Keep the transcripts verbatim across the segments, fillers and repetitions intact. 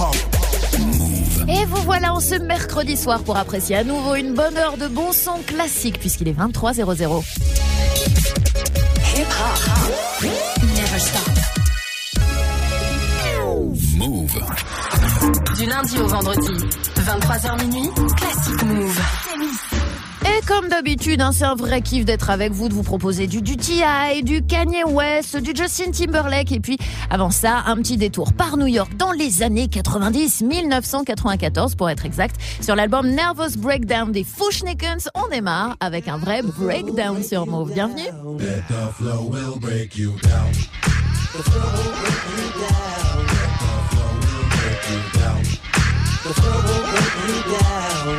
Et vous voilà en ce mercredi soir pour apprécier à nouveau une bonne heure de bon son classique puisqu'il est vingt-trois heures. Hip hop, never stop. Move. Du lundi au vendredi, vingt-trois heures minuit, classique Move. Et comme d'habitude, hein, c'est un vrai kiff d'être avec vous, de vous proposer du, du T I, du Kanye West, du Justin Timberlake. Et puis, avant ça, un petit détour par New York dans les années quatre-vingt-dix, dix-neuf cent quatre-vingt-quatorze pour être exact. Sur l'album Nervous Breakdown des Fu-Schnickens, on démarre avec un vrai breakdown sur Move. Bienvenue. Let the flow will break you down. The flow will break you down. The flow will break you down.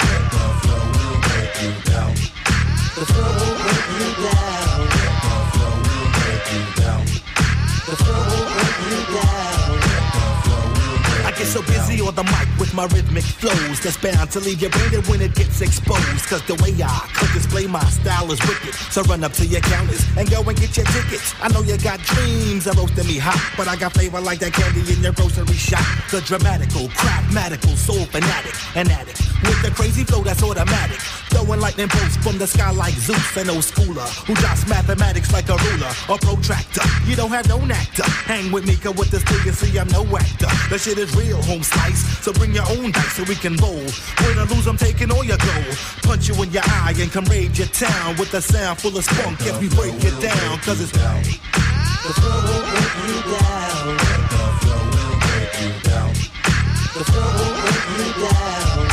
The flow will break you down. The flow will break you down. The flow will break you down. I get so busy on the mic with my rhythmic flows that's bound to leave you branded when it gets exposed. Cause the way I could display my style is wicked. So run up to your counters and go and get your tickets. I know you got dreams of roasting me hot, but I got flavor like that candy in your grocery shop. The dramatical, craftmatical, soul fanatic, an addict with the crazy flow that's automatic. Throwing lightning bolts from the sky like Zeus, an old schooler who drops mathematics like a ruler or protractor. You don't have no actor. Hang with me, cause with this thing you see I'm no actor. The shit is real, home slice. So bring your own dice so we can roll. Win or lose, I'm taking all your gold. Punch you in your eye and come raid your town with a sound full of spunk if we break it down. Cause it's down. The flow will break you down. The flow will break you down. The flow will break you down.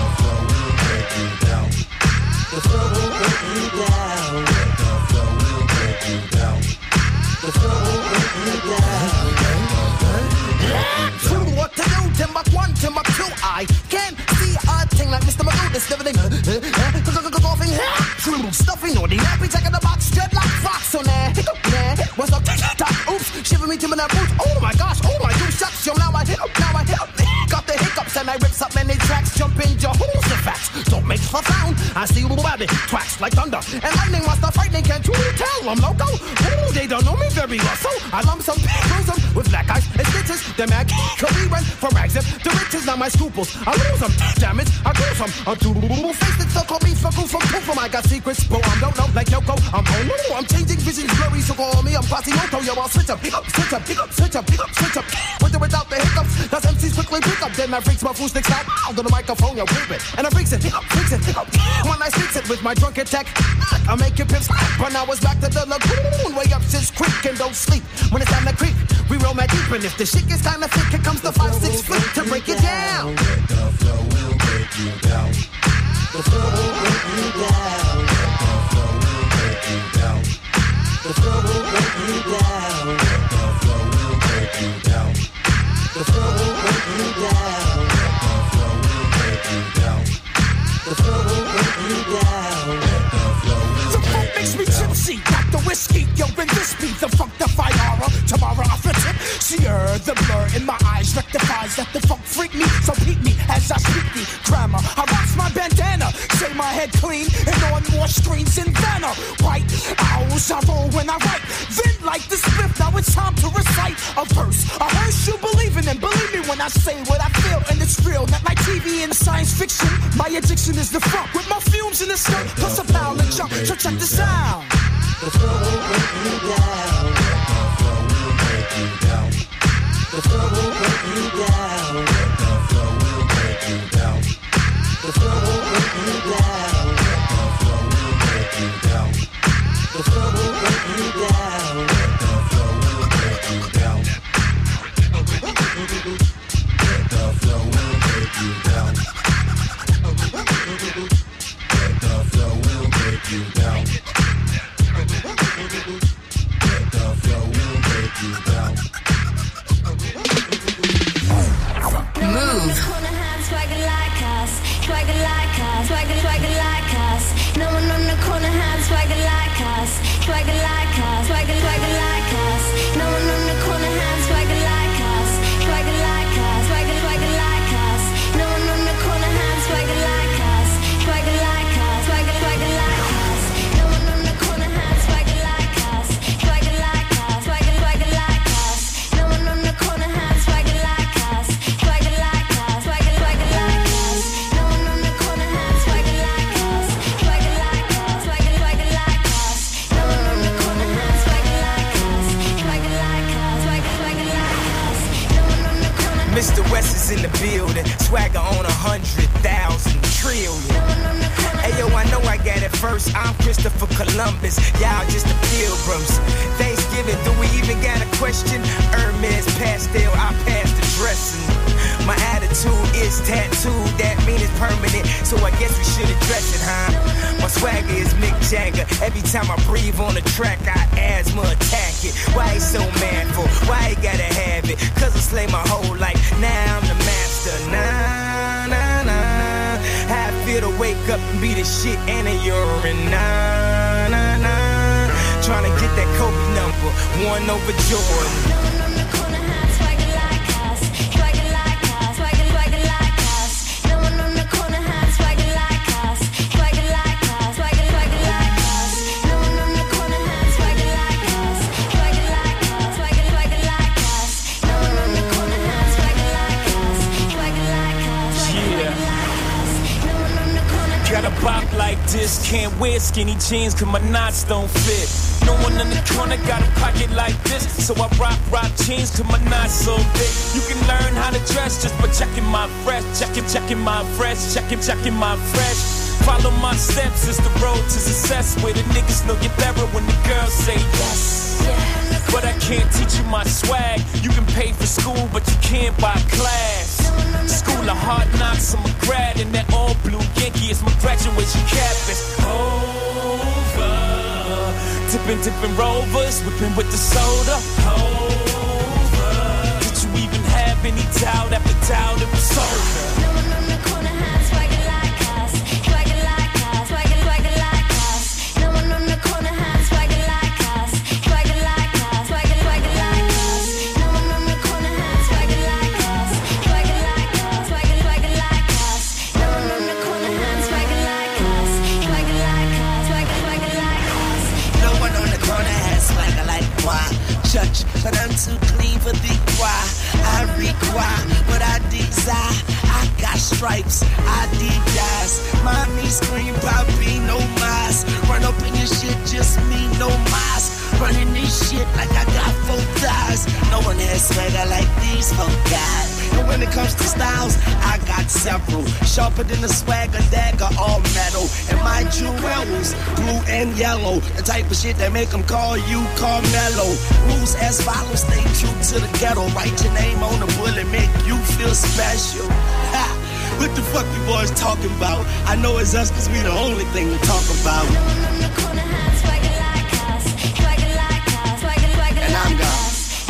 The flow will break you down. The flow will break you down. The flow will break you down. True, what to do? Timber one, timber two. I can't see a thing like Mister Magoo. This never thing. Golfing, true stuffing on the nappy jack in the box, dread like fox on there. Nah, what's up? Top, oops, shiver me timber that boots. Oh my gosh, oh my gosh, shucks. Yo, now I hit up, now I hit up. Got the hiccups and I rips up many tracks. Jump in your holes the facts. Don't make for sound. I see you rabbit twacks like thunder and lightning. What's the frightening? Can't you tell I'm loco? Ooh, they don't know me very well, so I lump some bruise them with black eyes and stitches. Them I could be run for rags if the riches. Now my scruples, I lose them. Damn it, I lose them. I'm too face it, so call me for from from. I got secrets, but I don't know like Yoko. I'm oh no, I'm changing visions blurry, so call me. I'm Quasimodo, yo, I'll switch up, pick up, switch up, pick up, switch up, pick up, switch up. With or without the hiccups, that's M Cs quickly pick up. Then I freaks my fool sticks out on the microphone, yo, whip it, and I freaks it, pick up, freaks it, pick up. When I speaks it with my drunken tech, I make your pips. But now it's back to the lagoon, way up Shit's Creek and don't sleep when it's time to creep. We roll mad deep, and if the shit gets kinda thick, here comes the five six foot to break it down. The flow will break you down. The flow will break you down. The flow will break you down. The flow will break you down. The flow will break you down. The flow will break you down. The funk makes me tipsy, like the whiskey. Yo, bring this beat, the funk defy aura. Tomorrow I flip it. See her, the blur in my eyes rectifies that the funk freak me. So peep me as I speak the grammar. I rocks my bandana, say my head clean, and on more screens than Vanna. White owls, I roll when I write. Then like the spliff, now it's time to recite a verse. I heard you believing and believe me when I say what I feel, and it's real. Not like T V and science fiction. My addiction is the funk with my fumes in the skunk, plus a pound of junk. So check the sound. The flow will break you down. The flow will break you down. The flow will break you down. The flow will break you down. The flow will break you down. The flow will break you down. The flow will break you down. The flow will break you down. The flow will break you down. Move. Swagger like us, swagger like us, swagger, swagger like us. No one on the corner has swagger like us, swagger like us, swagger, swagger like us. No one on the corner has swagger like us, swagger like us, swagger, swagger like us. No one on the corner has swagger like us, swagger like us, swagger, swagger like us. No one on the corner has swagger like us, swagger like us, swagger, swagger like us. No one on the corner has swagger like us, swagger like Mister West is in the building, swagger on a hundred thousand trillion. Hey yo, I know I got it first. I'm Christopher Columbus, y'all just the pilgrims. Thanksgiving, do we even got a question? Hermes pastel, I passed the dressing. My attitude is tattooed, that mean it's permanent, so I guess we should address it, huh? My swagger is Mick Jagger. Every time I breathe on the track, I asthma attack it. Why he so manful? Why he gotta have it? Cause I slay my whole life, now I'm the master. Nah, nah, nah. How I feel to wake up and be the shit and a urine. Nah, nah, nah. Tryna get that Kobe number, one over Jordan. Got a bop like this, can't wear skinny jeans cause my knots don't fit. No one in the corner got a pocket like this, so I rock, rock jeans cause my knots so big. You can learn how to dress just by checking my fresh, checking, checking my fresh, checking, checking my fresh. Follow my steps, it's the road to success, where the niggas know get better when the girls say yes. But I can't teach you my swag. You can pay for school, but you can't buy class. School of hard knocks, I'm a grad in that all blue Yankee. It's my graduation cap. It's over. Dipping, dipping rovers, whipping with the soda. Over. Did you even have any doubt after doubt? It was over. Judge, but I'm too clean for the choir. I require what I desire. I got stripes, I did guys. Mommy scream, Poppy, no mask. Run up in your shit, just me, no mask. Running this shit like I got four thighs. No one has swagger like these four guys. And when it comes to styles, I got several. Sharper than a swagger dagger, all metal. And my jewels, blue and yellow. The type of shit that make them call you Carmelo. Rules as follows, stay true to the ghetto. Write your name on the bullet, make you feel special. Ha! What the fuck you boys talking about? I know it's us cause we the only thing to talk about. And I'm gone.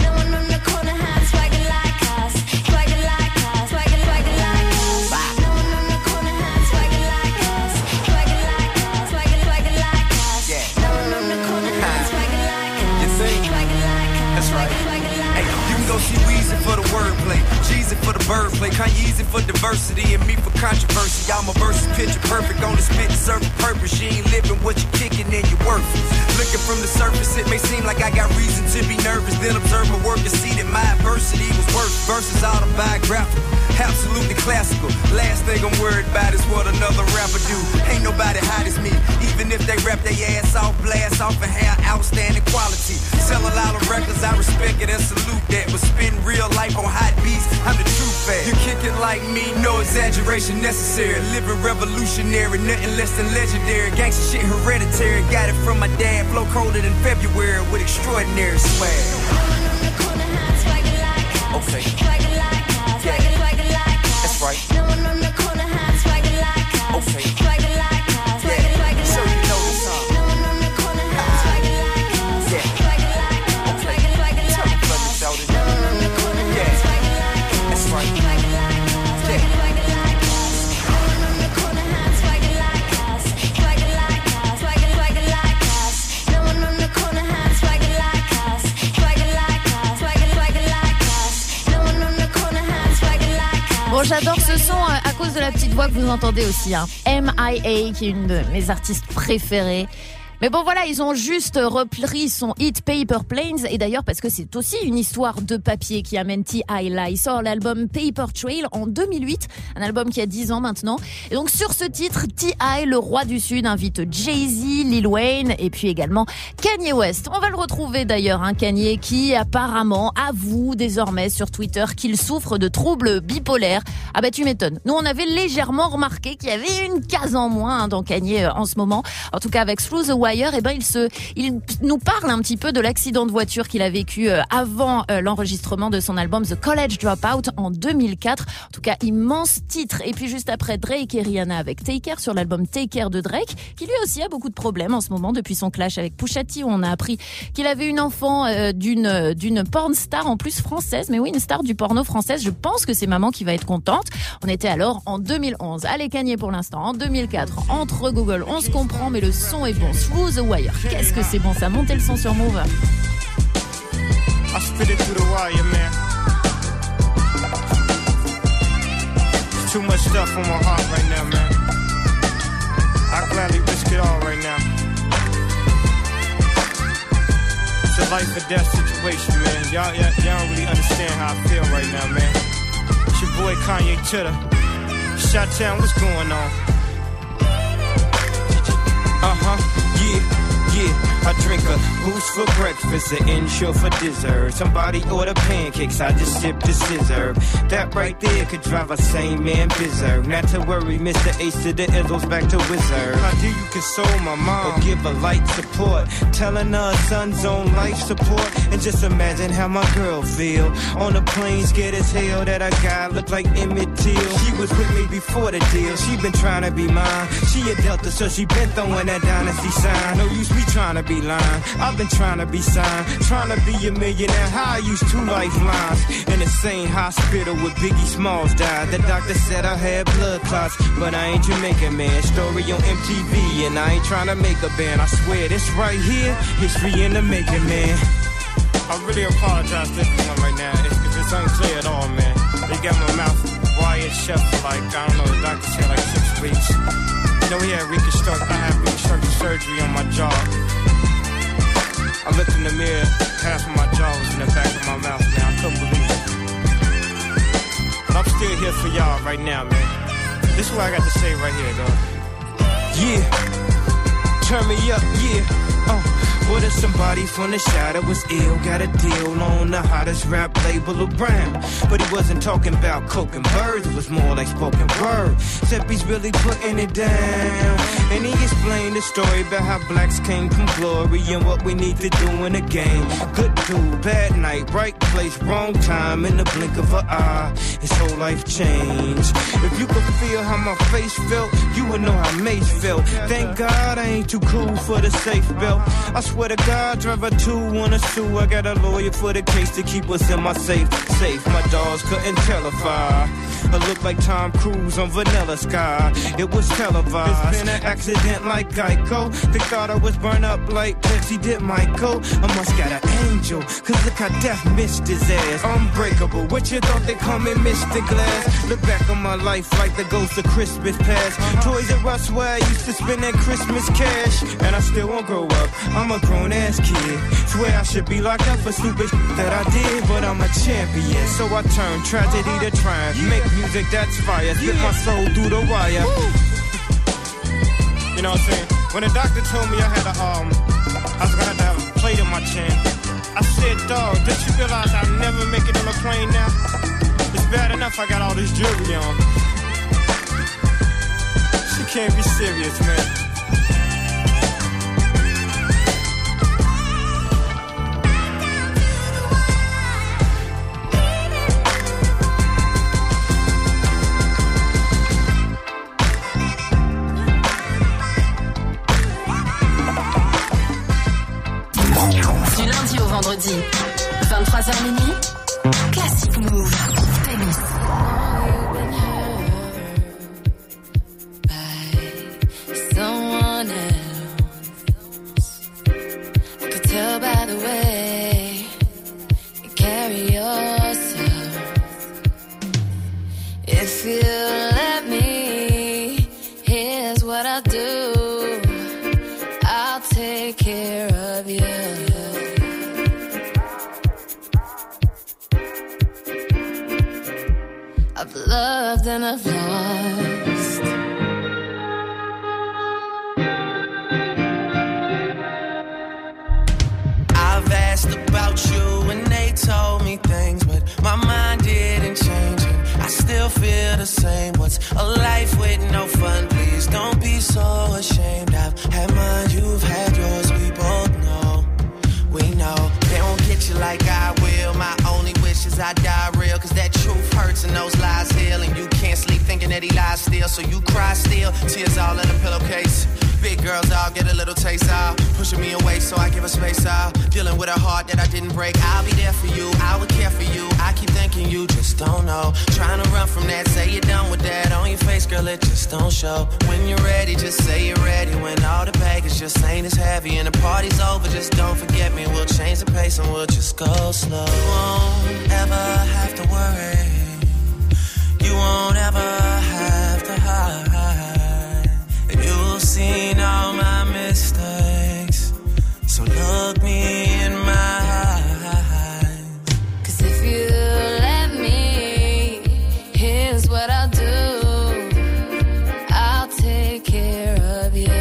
See Weezy for the wordplay, Jeezy for the birdplay, Kanyeezy for diversity, and me for controversy. I'm a versus picture perfect on the spit to serve a purpose. You ain't living what you're kicking and you're worthless. Looking from the surface, it may seem like I got reason to be nervous. Then observe my work and see that my adversity was worse. Versus autobiographical, absolutely classical. Last thing I'm worried about is what another rapper do. Ain't nobody hot as me, even if they rap their ass off, blast off and have outstanding quality. Sell a lot of records, I respect it and salute that. But spend real life on hot beats, I'm the true fan. You kick it like me, no exaggeration necessary. Living revolutionary, nothing less than legendary. Gangsta shit hereditary, got it from my dad. Flow colder than February with extraordinary swag. Okay. Yeah. That's right. Okay. Yeah. So you know the song. Bon, j'adore ce son à cause de la petite voix que vous entendez aussi, hein. M I A, qui est une de mes artistes préférées. Mais bon voilà, ils ont juste repris son hit Paper Planes, et d'ailleurs parce que c'est aussi une histoire de papier qui amène T I là. Il sort l'album Paper Trail en deux mille huit, un album qui a dix ans maintenant. Et donc sur ce titre, T I, le roi du Sud, invite Jay-Z, Lil Wayne et puis également Kanye West. On va le retrouver d'ailleurs, hein, Kanye, qui apparemment avoue désormais sur Twitter qu'il souffre de troubles bipolaires. Ah bah tu m'étonnes. Nous on avait légèrement remarqué qu'il y avait une case en moins, hein, dans Kanye euh, en ce moment. En tout cas avec Through the Wire, eh ben il se, il nous parle un petit peu de l'accident de voiture qu'il a vécu euh, avant euh, l'enregistrement de son album The College Dropout en deux mille quatre. En tout cas, immense titre. Et puis juste après, Drake et Rihanna avec Take Care sur l'album Take Care de Drake, qui lui aussi a beaucoup de problèmes en ce moment depuis son clash avec Pusha T, où on a appris qu'il avait une enfant euh, d'une d'une porn star en plus française. Mais oui, une star du porno française. Je pense que c'est maman qui va être contente. On était alors en deux mille onze. Allez, Kanye pour l'instant. En deux mille quatre, entre Google, on se comprend, mais le son est bon. Through the Wire. Qu'est-ce que c'est bon ça. Montez le son sur Move. I spit it through the wire, man. There's too much stuff on my heart right now, man. I gladly risk it all right now. It's a life or death situation, man. Y'all, y'all, y'all don't really understand how I feel right now, man. It's your boy Kanye Chitter. Shot-town, what's going on? Uh-huh, yeah. Yeah, I drink a boost for breakfast, an insure for dessert. Somebody order pancakes, I just sip the scissor. That right there could drive a sane man berserk. Not to worry, Mister Ace to the Izzles back to Wizard. How do you console my mom? Or give her light support, telling her son's on life support. And just imagine how my girl feel on the plane, scared as hell that a guy looked like Emmett Till. She was with me before the deal, she been trying to be mine. She a Delta, so she been throwing that dynasty sign. No use me trying to be lying, I've been trying to be signed, trying to be a millionaire. How I used two lifelines in the same hospital where Biggie Smalls died. The doctor said I had blood clots, but I ain't Jamaican, man. Story on M T V, and I ain't trying to make a band. I swear this right here, history in the making, man. I really apologize to everyone right now if, if it's unclear at all, man. They got my mouth wired shut for like, I don't know, the doctor said like six weeks. You know, he had reconstruct, I had reconstructive surgery on my jaw. I looked in the mirror, half of my jaw was in the back of my mouth, man. I couldn't believe it. But I'm still here for y'all right now, man. This is what I got to say right here, dog. Yeah, turn me up, yeah. Uh, what if somebody from the shadow was ill, got a deal on the hottest rap label around? But he wasn't talking about coke and birds, it was more like spoken word. Except he's really putting it down. And he explained the story about how blacks came from glory and what we need to do in the game. Good dude, bad night, right place, wrong time, in the blink of an eye. His whole life changed. If you could feel how my face felt, you would know how Mace felt. Thank God I ain't too cool for the safe belt. I swear to God, driver two on a sue. I got a lawyer for the case to keep us in my safe. Safe, my dogs couldn't tell if I I look like Tom Cruise on Vanilla Sky. It was televised. It's been an accident like Geico. They thought I was burned up like Pepsi did Michael. I must got an angel, cause look how death missed his ass. Unbreakable, what you thought they call me Mister Glass? Look back on my life like the ghost of Christmas past. Toys R Us where I used to spend that Christmas cash. And I still won't grow up, I'm a grown ass kid. Swear I should be locked up for stupid shit that I did, but I'm a champion. So I turn tragedy to triumph. Make music that's fire, spit my soul through the wire. You know what I'm saying? When the doctor told me I had a, um, I was gonna have to have a plate in my chin, I said, dog, did you realize I'll never make it on a plane now? It's bad enough I got all this jewelry on. She can't be serious, man. Vendredi, vingt-trois heures minuit, Classic Move, Tennis. Someone I've loved and I've lost. I've asked about you and they told me things, but my mind didn't change it. I still feel the same. What's a life with no fun? Please don't be so ashamed. I've had mine, you've had yours. We both know, we know. They won't get you like I will. My only wish is I die real, cause that truth hurts and those lies heal. And you can't sleep thinking that he lies still, so you cry still. Tears all in a pillowcase. Big girls all get a little taste out, pushing me away so I give her space out. Dealing with a heart that I didn't break. I'll be there for you, I would care for you. I keep thinking you just don't know. Trying to run from that, say you're done with that. On your face, girl, it just don't show. When you're ready, just say you're ready. When all the baggage just ain't as heavy and the party's over, just don't forget me. We'll change the pace and we'll just go slow. You won't ever have to worry. You won't ever have to hide. You've seen all my mistakes, so look me in my eyes. Cause if you let me, here's what I'll do. I'll take care of you.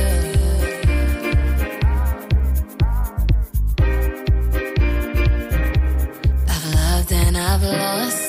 I've loved and I've lost.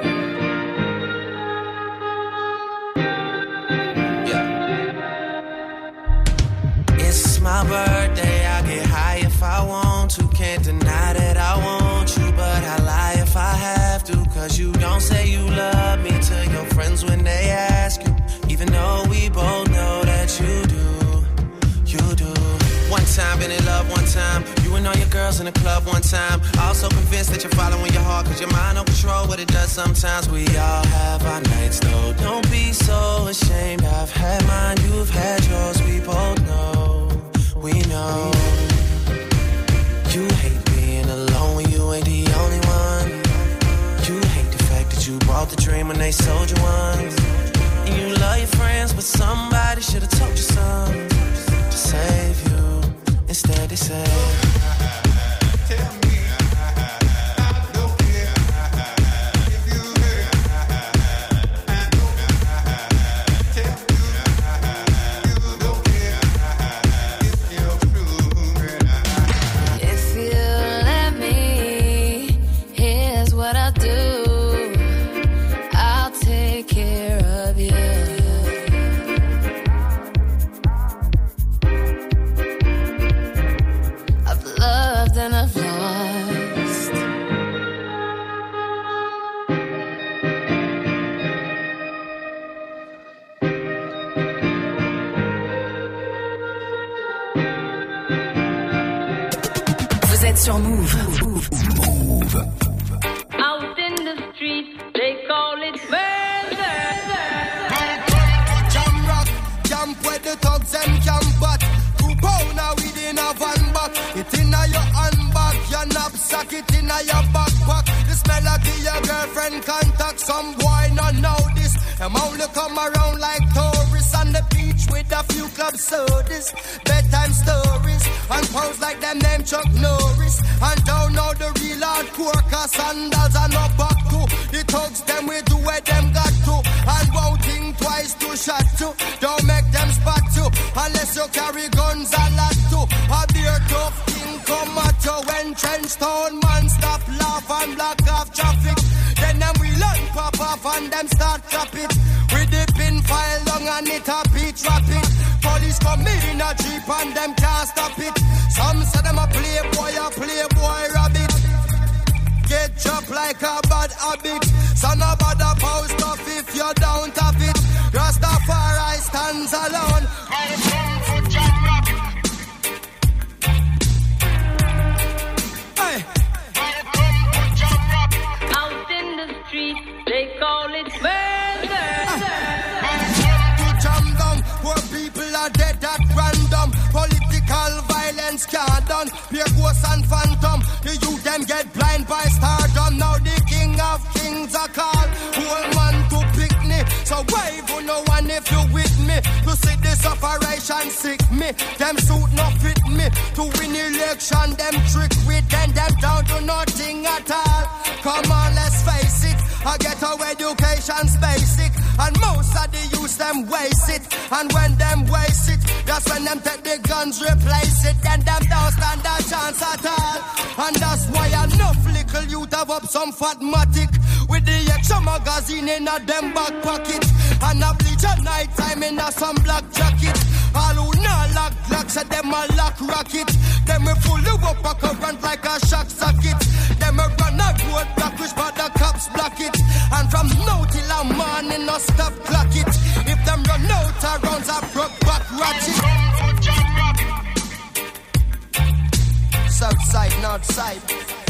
My birthday, I get high if I want to. Can't deny that I want you, but I lie if I have to. Cause you don't say you love me to your friends when they ask you, even though we both know that you do, you do. One time, been in love one time. You and all your girls in the club one time. Also convinced that you're following your heart, cause your mind don't control what it does sometimes. We all have our nights though, don't be so ashamed. I've had mine, you've had yours, we both know. We know you hate being alone when you ain't the only one. You hate the fact that you bought the dream when they sold you one. And you love your friends, but somebody should have told you something to save you. Instead they say, tell me. Sur Move. Move. Move. Out in the street, they call it murder. Jam rock, jump where the thugs and camp at. Two pounder within a van back. It inna your handbag, your knapsack, it inna your backpack. The smell of your girlfriend contact. Some boy not know this. Them only come around like tourists on the beach with a few club sodas, bedtime stories, and pose like them name Chuck Norris. And don't know the real hardcore, cause sandals are not back to. The thugs them we do where them got to, and won't think twice to shot to. Don't make them spot you, unless you carry guns a lot to. A beer tough king come at you when trench town man stop laugh and block off traffic. Then them we learn pop off and them start trap it. We dip in file long and it a beat rapid. Police come in a jeep and them can't stop it. Some say them a playboy, a playboy rabbit. Get chopped like a bad habit. So no bother post off if you don't have it. Rastafari stands alone. Hey. Out in the street, they call it murder. To jam down, poor people are dead at random. Political violence can't done. Pure ghosts and phantom. The youth them get blind by stardom. Now the king of kings are called. Whole man to pick me. So wave on no one if you with me. To see the this operation sick me. Them suit not fit me. To win election, them trick with them, them down to nothing at all. Come on, let's face it. I get our education's basic. And most of the youth, them waste it. And when them waste it, that's when them take the guns, replace it. Then them don't stand a chance at all. And that's why enough little youth have up some fatmatic with the extra magazine in a them back pocket. And a bleach at night time in a some black jacket. All who not lock glocks at them a lock rocket. Them we full of up a current like a shock socket. Them we run a road block which but the cops block it. And from now till a morning no stop clock it. If them run out of rounds a broke back ratchet. South side, north side.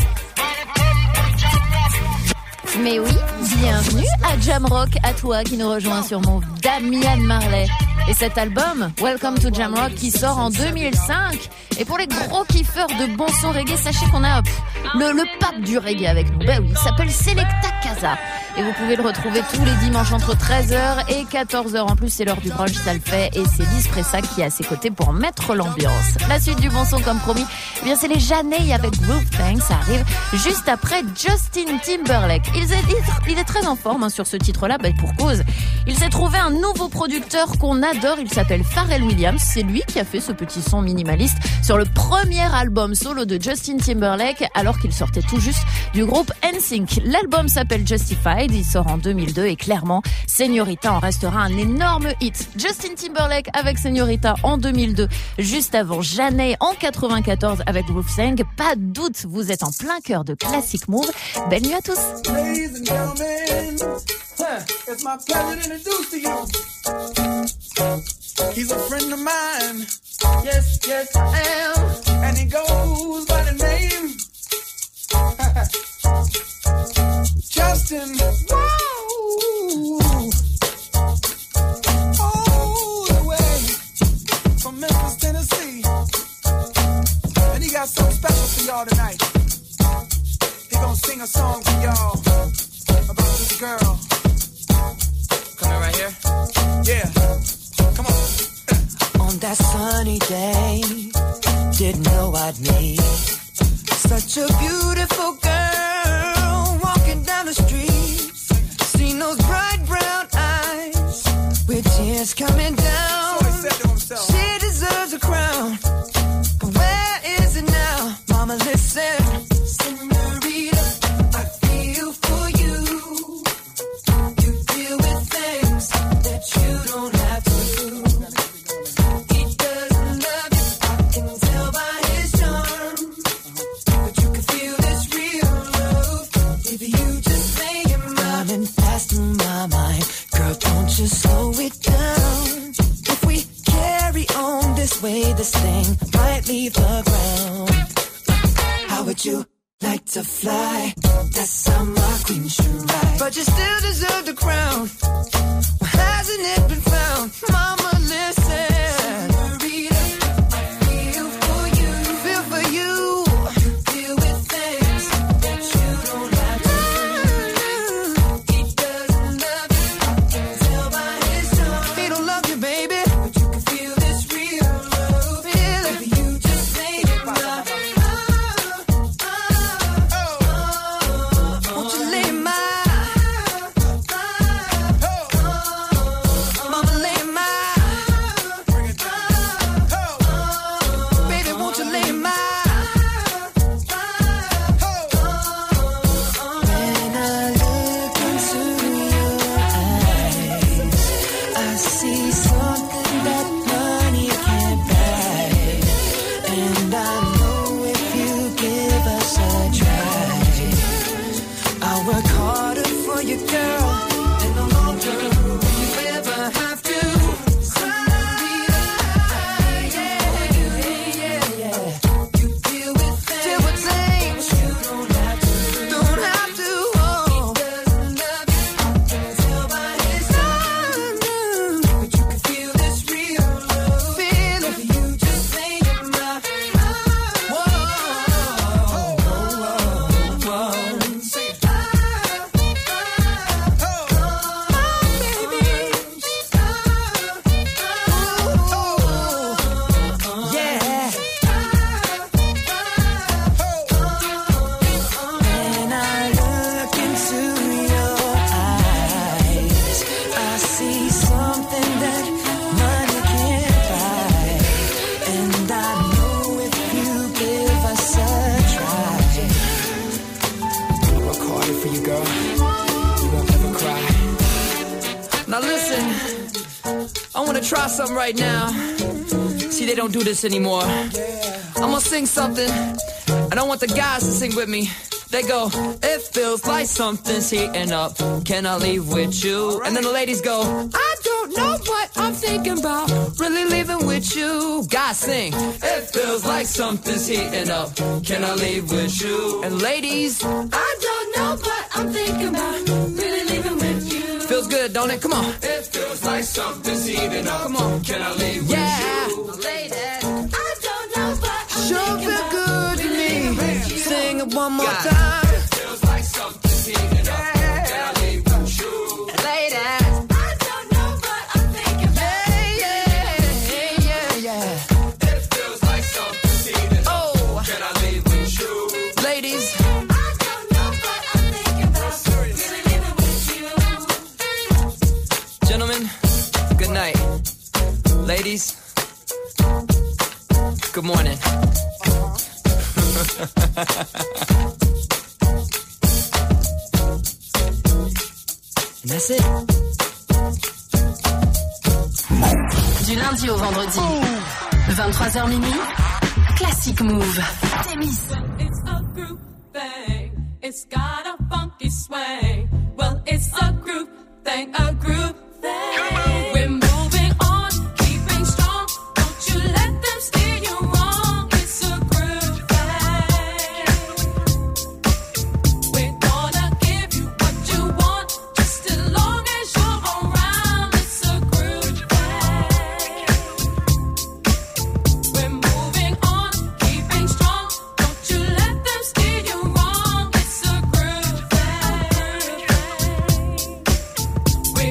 Mais oui, bienvenue à Jamrock, à toi qui nous rejoins sur mon Damian Marley. Et cet album, Welcome to Jamrock, qui sort en deux mille cinq. Et pour les gros kiffeurs de bon son reggae, sachez qu'on a pff, le, le pape du reggae avec nous. Ben oui, il s'appelle Selecta Casa. Et vous pouvez le retrouver tous les dimanches entre treize heures et quatorze heures. En plus, c'est l'heure du brunch, ça le fait. Et c'est Lise Pressa qui est à ses côtés pour mettre l'ambiance. La suite du bon son, comme promis, eh bien, c'est les Janey avec Groove Tank. Ça arrive juste après Justin Timberlake. Il est, il est très en forme hein, sur ce titre-là, ben, pour cause. Il s'est trouvé un nouveau producteur qu'on adore. Il s'appelle Pharrell Williams. C'est lui qui a fait ce petit son minimaliste sur le premier album solo de Justin Timberlake, alors qu'il sortait tout juste du groupe N Sync. L'album s'appelle Justified. Il sort en deux mille deux et clairement, Señorita en restera un énorme hit. Justin Timberlake avec Señorita en deux mille deux, juste avant Janey en quatre-vingt-quatorze avec Groove Tank. Pas de doute, vous êtes en plein cœur de Classic Move. Belle nuit à tous. Ladies and gentlemen, it's my pleasure to introduce to you. He's a friend of mine. Yes, yes, I am. And he goes by the name Justin. Whoa. All the way from Memphis, Tennessee. And he got something special for y'all tonight. He gonna sing a song for y'all about this girl. Coming right here? Yeah. Come on. On that sunny day, didn't know I'd meet such a beautiful girl walking down the street. Seen those bright brown eyes with tears coming down. So he said to himself, she deserves a crown, but where is it now? Mama, listen. Senorita, I feel for you. You deal with things that you don't have to do. He doesn't love you, I can tell by his charm. But you can feel this real love if you just lay your mind. Running fast in my mind, girl, don't you slow it down. If we carry on this way, this thing might leave the ground. How would you like to fly? That's how my queen should ride. But you still deserve the crown. Why hasn't it been found? Mama, listen. Senorita, I feel for you. Feel for you. You deal with things that you don't have to do. He doesn't love you, I can tell by his charm. He don't love you, baby, but you can feel this real love. Feel it. If you just make it right. Won't you lay my Mama, lay my baby, won't you lay my when I look into your eyes, I see something that money can't buy. And I know if you give us a try, I'll work harder for you, girl, and no longer will you ever have to. Senorita, yeah, yeah, yeah. You deal with things, deal with things you don't have to, don't have to. Oh. He doesn't love you, I can tell by his charm. But you can feel this real love. Feel it. If you just lay your mind. Whoa, whoa, whoa, whoa. Sing it. listen, I wanna try something right now. See, they don't do this anymore. I'm gonna sing something, and I want the guys to sing with me. They go, it feels like something's heating up. Can I leave with you? And then the ladies go, I don't know what I'm thinking about. Really leaving with you. Guys sing, it feels like something's heating up. Can I leave with you? And ladies, I don't know what I'm thinking about. Really leaving with you. Feels good, don't it? Come on. It feels like something's heating up. Come on. Can I leave with yeah. you? Ladies, I don't know what I'm sure thinking about. Sure feel good to me. Sing it one more God. time. It feels like something's heating up. Yeah. Can I leave with you? Ladies, I don't know what I'm thinking about. Yeah, yeah, yeah, yeah. It feels like something's heating up. Oh. Can I leave with you? Ladies, I don't know what I'm thinking about. Really leaving with you. Gentlemen, good night. Ladies, good morning. And that's it. Du lundi au vendredi, vingt-trois heures minuit, Classic Move. Témis. It's a group thing. It's got a funky swing. Well, it's a group thing, a group thing. We're moving on, keeping strong. Don't you let them steer you wrong. It's a group thing. We're gonna give you what you want, just as long as you're around. It's a group thing. We're moving on, keeping strong. Don't you let them steer you wrong. It's a group thing.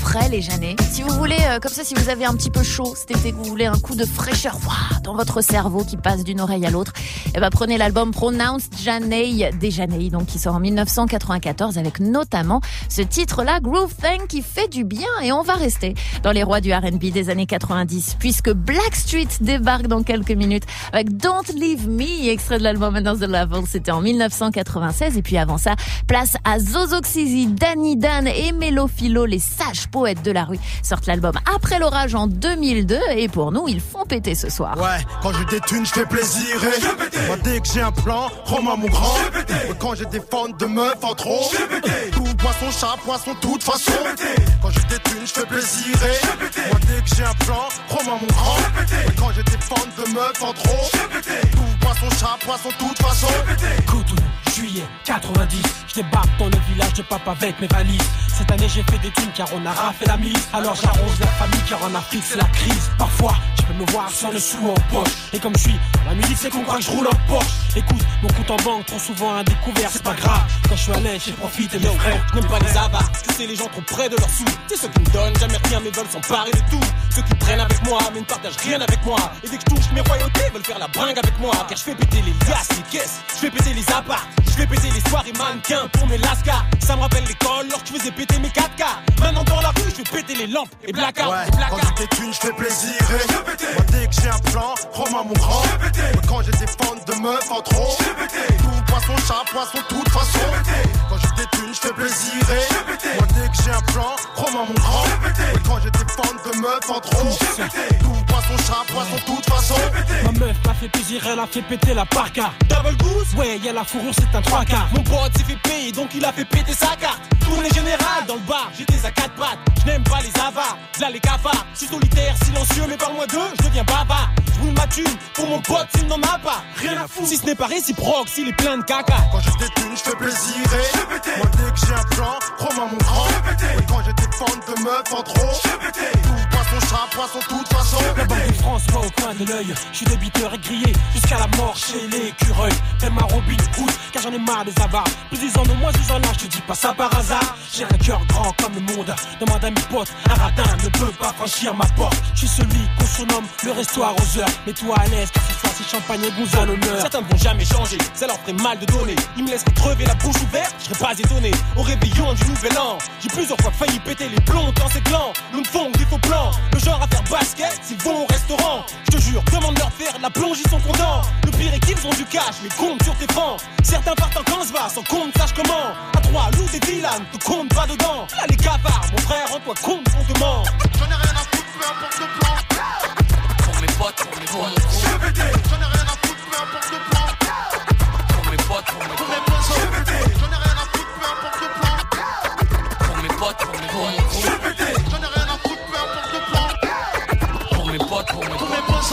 frais, les Jeannés. Si vous voulez, euh, comme ça, si vous avez un petit peu chaud cet été, que vous voulez un coup de fraîcheur ouah, dans votre cerveau qui passe d'une oreille à l'autre, eh ben, prenez l'album Pronounced Janae des Janae, donc qui sort en dix-neuf cent quatre-vingt-quatorze avec notamment ce titre-là, Groove Thing, qui fait du bien. Et on va rester dans les rois du R and B des années quatre-vingt-dix, puisque Blackstreet débarque dans quelques minutes avec Don't Leave Me, extrait de l'album Another Level. C'était en dix-neuf cent quatre-vingt-seize. Et puis avant ça, place à Zozo Xizi, Danny Dan et Mélo Philo, les sages poètes de la rue, sortent l'album Après l'orage en deux mille deux. Et pour nous, ils font péter ce soir. Ouais, quand j'ai des thunes, je fais plaisir. Moi, dès que j'ai un plan, Romain mon grand. Quand j'ai des fans de meufs en trop. Tout poisson, chat, poisson, toute façon. Quand j'ai des thunes, je fais plaisir. Moi, dès que j'ai un plan, Romain mon grand. Quand j'ai des fans de meufs en trop. Tout poisson, chat, poisson, toute façon. Cotonou, juillet quatre-vingt-dix. Je débarque dans le village de papa avec mes valises. Cette année j'ai fait des thunes car on a raflé la mise. Alors j'arrose la famille car en Afrique c'est la crise. Parfois tu peux me voir sans le sou en poche. Et comme je suis dans la musique c'est qu'on croit que je roule en Porsche. Écoute, mon compte en banque trop souvent à découvert. C'est pas grave, quand je suis à l'aise j'ai profité mes frères. N'aime pas les avares, tu sais les gens trop près de leurs sous. C'est ceux qui me donnent jamais rien mais veulent s'emparer de tout. Ceux qui prennent avec moi mais ne partagent rien avec moi. Et dès que je touche mes royautés veulent faire la bringue avec moi. Car je fais péter les liasses, les caisses, je fais péter les apparts, je fais péter les soirées mannequins pour mes lascars. Ça me rappelle l'école lorsque je faisais péter mes quatre K. Maintenant dans la rue je fais péter les lampes et blackout. Ouais, quand j'ai des thunes je fais plaisir. Moi dès que j'ai un plan, Romain mon grand. Quand j'ai des fans de meufs en trop. Tout poisson, chat, poisson, toute façon. Quand j'ai des thunes je fais plaisir. Moi dès que j'ai un plan, Romain mon grand. Quand j'ai des fans de meufs en trop. Tout poisson, chat, poisson, toute façon. Ma meuf m'a fait plaisir, elle a fait péter la parka. Double goose, ouais, y'a la fourrure, c'est un trois quarts. Mon pote s'est fait payer, donc il a fait péter sa carte. Tournée générale dans le bar, j'étais à quatre pattes. Je n'aime pas les avares, là les cafards. Je suis solitaire, silencieux, mais parle-moi d'eux, je deviens bavard. Je roule ma thune pour mon pote s'il n'en a pas. Rien à foutre, si ce n'est pas réciproque, s'il est plein de caca. Quand j'ai des thunes, je fais plaisir. Moi dès que j'ai un plan, Romain mon grand. Quand j'ai des fans de meufs en trop. Tout poisson, chat, poisson, toute façon. La Banque de France va au coin de l'œil. Je suis débiteur et grillé jusqu'à la mort chez l'écureuil. Fais ma Robin Hood, car j'en ai marre des avares. Plus dix ans de moins, dix ans là, je te dis pas ça par hasard. J'ai un cœur grand comme le monde. Demande à mes potes, un radin ne peut pas franchir ma porte. Je suis celui qu'on surnomme le resto arroseur. Mets-toi à l'aise, car ce soir c'est champagne et bouze à l'honneur. Certains ne vont jamais changer, ça leur ferait mal de donner. Ils me laisseraient crever la bouche ouverte, je serais pas étonné. Au réveillon du nouvel an, j'ai plusieurs fois failli péter les plombs dans ces glands. Nous ne font que des faux plans, le genre à faire basket, s'ils vont au restaurant. Je te jure, demande-leur faire la plonge, ils sont contents. Le pire est qu'ils ont du cash, mais compte sur tes francs. Certains partent en quinze va, sans compte, sache comment. À trois, loups et vilanes, te compte pas dedans. Là les cafards, mon frère, rends-toi compte qu'on te ment. J'en ai rien à foutre, peu importe le plan. Pour mes potes, pour mes potes. J'en ai rien à foutre, peu importe le plan. Pour mes potes, pour mes potes. J'en ai rien à foutre, peu importe le plan. Pour mes potes, pour mes potes. J'en ai rien à foutre, peu importe le plan. Pour mes potes, pour mes potes.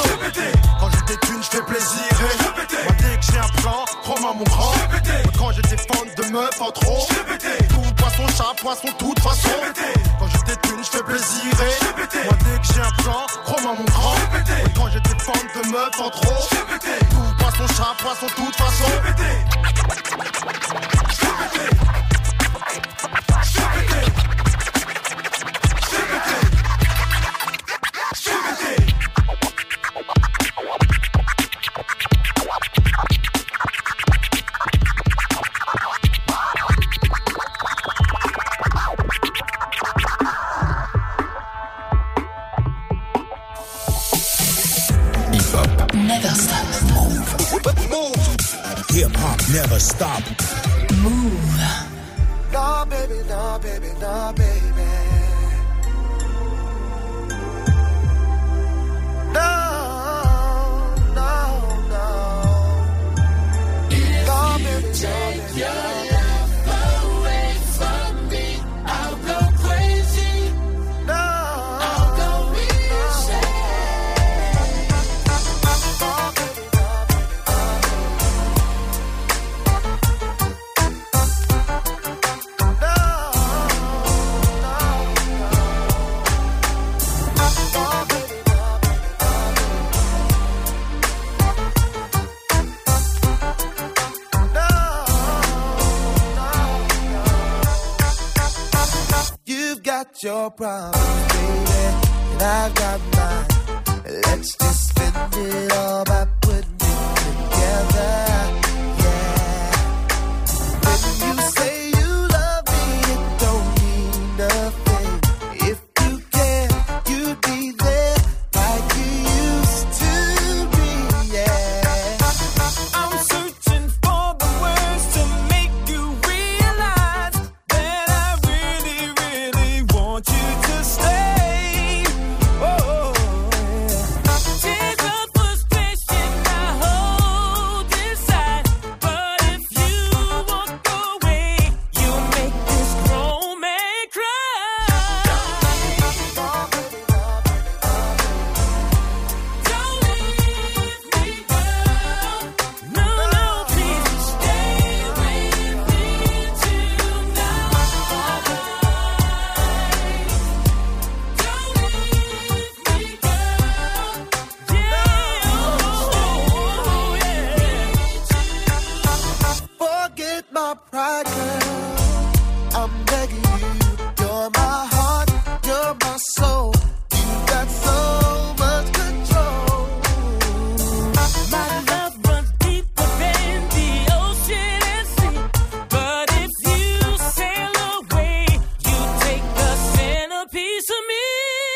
Quand j'ai des thunes, je fais plaisir. Moi dès que j'ai un plan, Romain mon grand. Quand j'ai des fans de meufs en trop. Tout poisson, chat, poisson, toute façon. Quand j'ai des thunes, je fais plaisir. Moi dès que j'ai un plan, Romain mon grand. Quand j'ai des fans de meufs en trop. Tout poisson, chat, poisson, toute façon. Never stop. Move. Move. Hip hop never stop. Move. No, baby, no, baby, no, baby. No, no, no. If No, you baby, take no, your baby. love away from me, I'll go crazy. No, I'll go insane. no, got your problems, baby, and I've got mine. Let's just spend it all by putting it together. Yeah. When you say you love me, it don't mean nothing. If you care, you'd be there like you used to be. Yeah. I'm searching for the words to make you realize that I really, really want you to stay. Oh, tears of frustration I hold inside, but if you walk away, you make this grown man cry. Don't leave me, girl. No, no, please stay with me tonight. Don't leave me, girl. Yeah, oh, yeah. Forget my pride, girl. I'm begging you. You're my heart, you're my soul. You got so much control. My love runs deeper than the ocean and sea. But if you sail away, you take the centerpiece of me.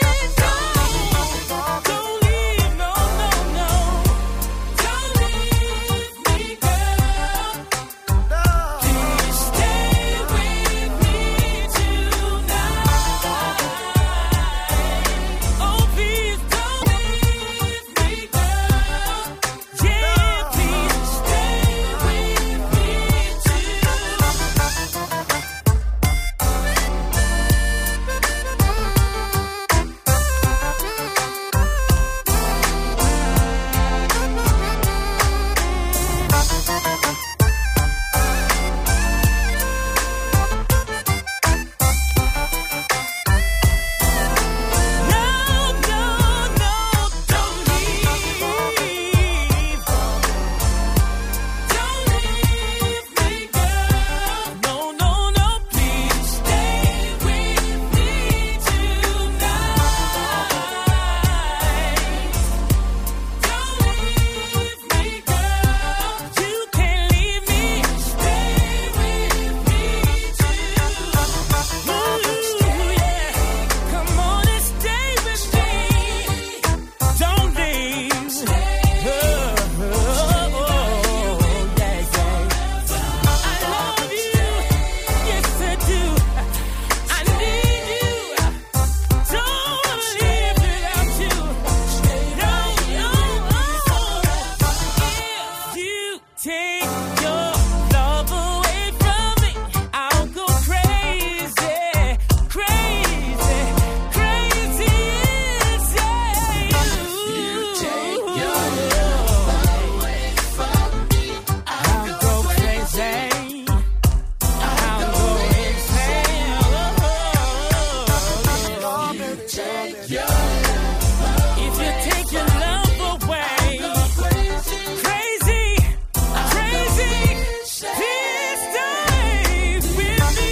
Don't, don't leave, no, no, no. Don't leave me, girl. Please stay with me tonight. Oh, please don't leave me, girl. Yeah, please stay with me No, no, no, don't leave. Don't leave me, girl. No, no, no, please stay with me tonight. Don't leave me, girl. You can't leave me. Stay with me too. Ooh, yeah. Come on and stay with me. Don't leave. Oh, oh, yeah, yeah. I love you. Yes, I do. I need you. Don't leave without you. No, no, if you take your love away from me, I'll go crazy, crazy, crazy inside. You take your love away from me, I'll go crazy. I'll go insane. You take your if you take your love away, crazy, crazy, please stay with me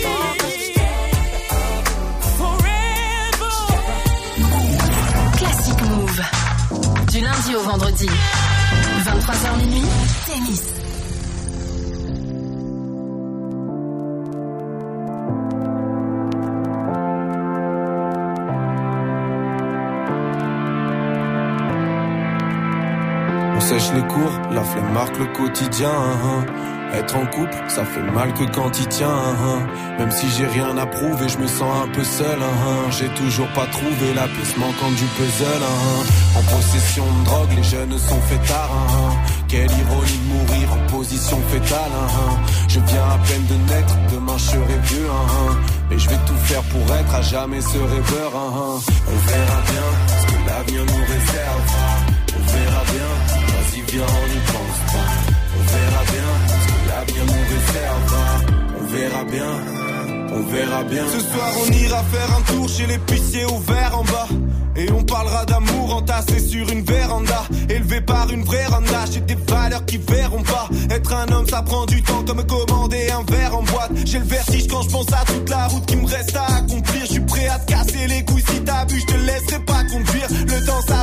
forever. Classic Move. Du lundi au vendredi. vingt-trois heures minuit, tennis. On sèche les cours, la flemme marque le quotidien. hein. Être en couple, ça fait mal que quand il tient. hein. Même si j'ai rien à prouver, je me sens un peu seul. hein. J'ai toujours pas trouvé la pièce manquante du puzzle. hein. En possession de drogue, les jeunes sont fêtards. hein. Quelle ironie de mourir en position fétale. hein. Je viens à peine de naître, demain je serai vieux. hein. Mais je vais tout faire pour être à jamais ce rêveur. hein. On verra bien ce que l'avenir nous réserve. On verra bien, vas-y viens on y pense pas. On verra bien ce que l'avenir nous réserve. On verra bien, on verra bien. Ce soir on ira faire un tour chez l'épicier au vert en bas. Et on parlera d'amour entassé sur une véranda, élevé par une vraie randa. J'ai des valeurs qui verront pas. Être un homme ça prend du temps comme commander un verre en boîte. J'ai le vertige quand je pense à toute la route qui me reste à accomplir. Je suis prêt à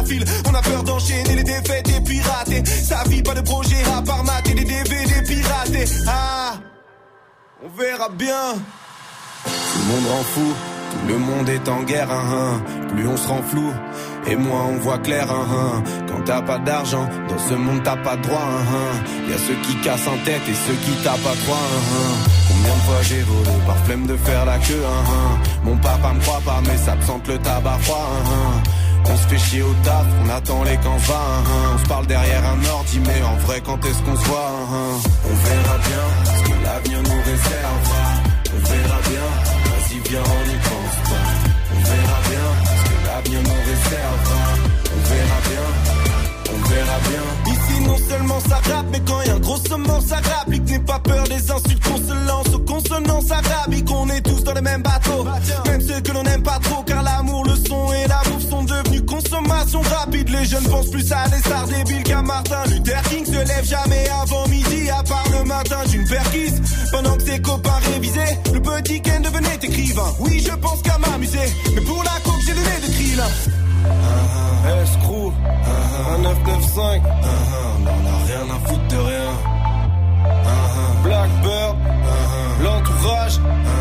file. On a peur d'enchaîner les défaites et pirater. Sa vie, pas de projet à part mater des D V D piratés. Ah, on verra bien. Tout le monde rend fou, tout le monde est en guerre, hein, hein. Plus on se rend flou, et moins on voit clair, hein, hein. Quand t'as pas d'argent, dans ce monde t'as pas de droit, hein, hein. Y'a ceux qui cassent en tête et ceux qui tapent à trois, hein, hein. Combien de fois j'ai volé par flemme de faire la queue, hein, hein. Mon papa me croit pas mais ça me sente le tabac froid, hein, hein. On se fait chier au taf, on attend les camps va, hein, hein. On se parle derrière un ordi mais en vrai quand est-ce qu'on se voit, hein, hein. On verra bien ce que l'avenir nous réservera. On verra bien, vas-y viens on y pense pas. On verra bien ce que l'avenir nous réservera. On verra bien, on verra bien. Ici non seulement ça rappe, mais quand y a un gros mort ça rapplique. N'aie pas peur des insultes qu'on se lance aux consonances arabiques. On est tous dans le même bateau, même ceux que l'on n'aime pas trop. Car l'amour, le son et la bouffe sont devenus consommation rapide. Les jeunes pensent plus à des stars débiles qu'à Martin Luther King. Se lève jamais avant midi, à part le matin d'une perquise. Pendant que ses copains révisaient, le petit Ken devenait écrivain. Oui, je pense qu'à m'amuser, mais pour la coke j'ai le nez de krill. Escrew, un neuf neuf cinq, on a rien à foutre de rien. Blackbird, l'entourage,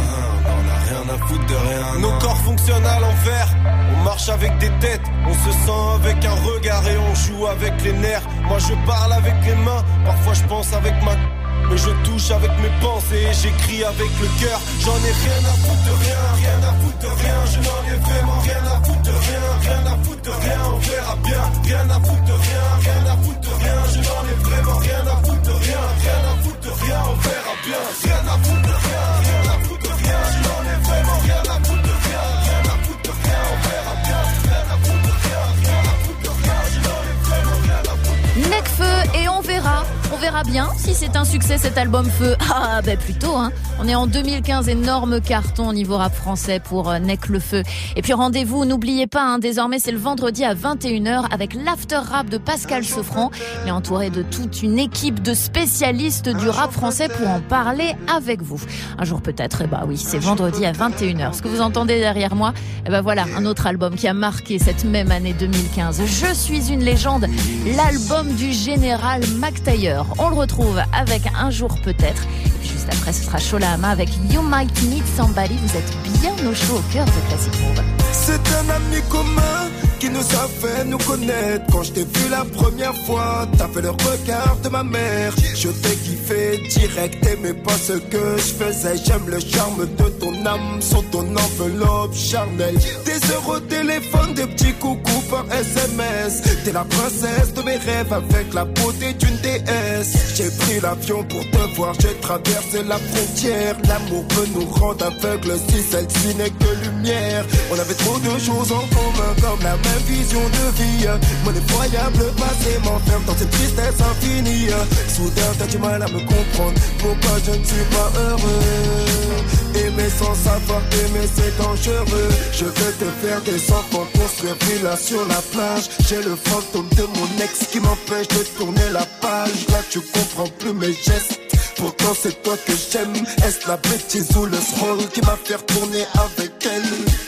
on a rien à foutre de rien. Nos corps fonctionnent à l'envers. On marche avec des têtes, on se sent avec un regard et on joue avec les nerfs. Moi je parle avec les mains, parfois je pense avec ma... Mais je touche avec mes pensées et j'écris avec le cœur. J'en ai rien à foutre de rien, rien à foutre de rien. Je n'en ai vraiment rien à foutre de rien, rien à foutre de rien. On verra bien, rien à foutre de rien, rien à foutre de rien. Je n'en ai vraiment rien à foutre de rien, rien à foutre de rien. On verra bien, rien à foutre de rien, rien à foutre de rien. Je n'en ai vraiment rien à foutre de rien, rien à foutre de rien. On verra bien, rien à foutre de rien, rien à foutre de rien. Je n'en ai vraiment rien à foutre de rien. Necfeu et on verra. On verra bien si c'est un succès cet album Feu. Ah ben plutôt hein. On est en deux mille quinze, énorme carton au niveau rap français pour euh, Nec le Feu. Et puis rendez-vous, n'oubliez pas, hein, désormais c'est le vendredi à vingt et une heures avec l'after rap de Pascal Sefranc. Il est entouré de toute une équipe de spécialistes du rap français pour en parler avec vous. Un jour peut-être, et eh bah oui, c'est vendredi à vingt et une heures. Ce que vous entendez derrière moi, et eh bah voilà, un autre album qui a marqué cette même année deux mille quinze. Je suis une légende, l'album du général McTayer. On le retrouve avec Un jour peut-être. Et puis juste après, ce sera Sholahama avec You Might Need Somebody. Vous êtes bien au chaud au cœur de Classic Move. C'est un ami commun qui nous a fait nous connaître. Quand je t'ai vu la première fois, t'as fait le regard de ma mère. Je t'ai kiffé direct, t'aimais pas ce que je faisais. J'aime le charme de ton âme sur ton enveloppe charnelle. Des heures au téléphone, des petits coucous par S M S. T'es la princesse de mes rêves avec la beauté d'une déesse. J'ai pris l'avion pour te voir, j'ai traversé la frontière. L'amour peut nous rendre aveugles si celle-ci n'est que lumière. On avait trop de choses en commun, comme la même vision de vie. Mon effroyable passé m'enferme dans cette tristesse infinie. Soudain t'as du mal à me comprendre pourquoi je ne suis pas heureux. Aimer sans savoir aimer c'est dangereux. Je vais te faire des enfants, construire villa sur la plage. J'ai le fantôme de mon ex qui m'empêche de tourner la page. Là tu comprends plus mes gestes, pourtant c'est toi que j'aime. Est-ce la bêtise ou le scroll qui m'a fait retourner avec elle?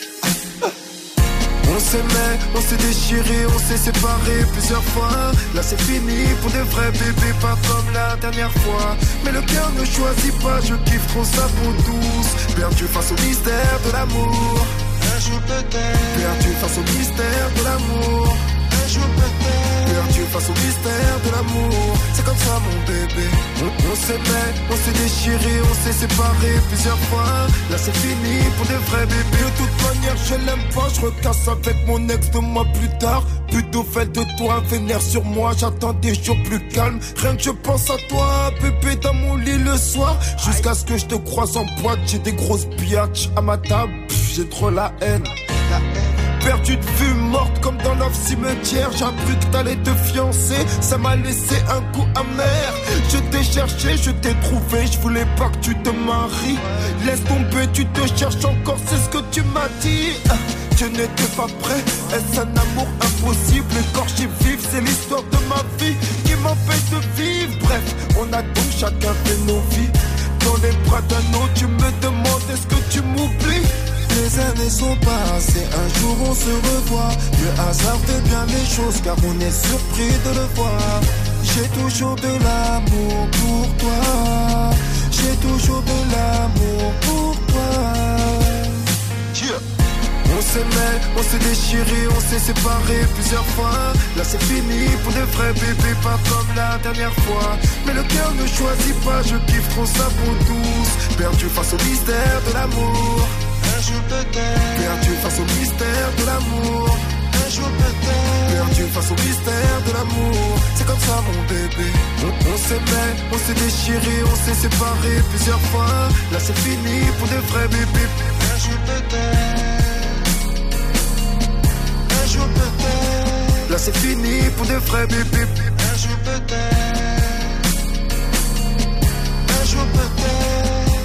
On s'aimait, on s'est déchiré, on s'est séparé plusieurs fois. Là c'est fini pour des vrais bébés, pas comme la dernière fois. Mais le cœur ne choisit pas, je kiffe trop sa peau douce. Perdu face au mystère de l'amour. Un jour peut-être. Perdu face au mystère de l'amour. Un jour peut-être. Perdu face au mystère de l'amour. C'est comme ça mon bébé. On, on s'aimait, on s'est déchiré, on s'est séparé plusieurs fois. Là c'est fini pour des vrais bébés. De toute manière je l'aime pas, je recasse avec mon ex deux mois plus tard. Plutôt fait de toi, vénère sur moi. J'attends des jours plus calmes. Rien que je pense à toi, bébé dans mon lit le soir. Jusqu'à ce que je te croise en boîte. J'ai des grosses biatches à ma table. Pff, j'ai trop la haine. La haine. Perdu de vue, morte comme dans l'off cimetière. J'ai appris que t'allais te fiancer, ça m'a laissé un goût amer. Je t'ai cherché, je t'ai trouvé, je voulais pas que tu te maries. Laisse tomber, tu te cherches encore, c'est ce que tu m'as dit. Je n'étais pas prêt, est-ce un amour impossible? Écorché vif, c'est l'histoire de ma vie qui m'empêche de vivre. Bref, on a donc chacun fait nos vies. Dans les bras d'un autre, tu me demandes est-ce que tu m'oublies? les années sont passées, un jour on se revoit. Le hasard fait bien les choses car on est surpris de le voir. J'ai toujours de l'amour pour toi. J'ai toujours de l'amour pour toi. Yeah. On s'aimait, on s'est déchiré, on s'est séparé plusieurs fois. Là c'est fini pour de vrais bébés, pas comme la dernière fois. Mais le cœur ne choisit pas, je kiffe trop sa peau douce. Perdu face au mystère de l'amour. Un jour peut-être. Perdu face au mystère de l'amour. Un jour peut-être. Perdu face au mystère de l'amour. C'est comme ça mon bébé. On, on s'aimait, on s'est déchiré, on s'est séparé plusieurs fois. Là c'est fini pour de vrais bébés. Un jour peut-être. Un jour peut-être. Là c'est fini pour de vrais bébés. Un jour peut-être. Un jour peut-être.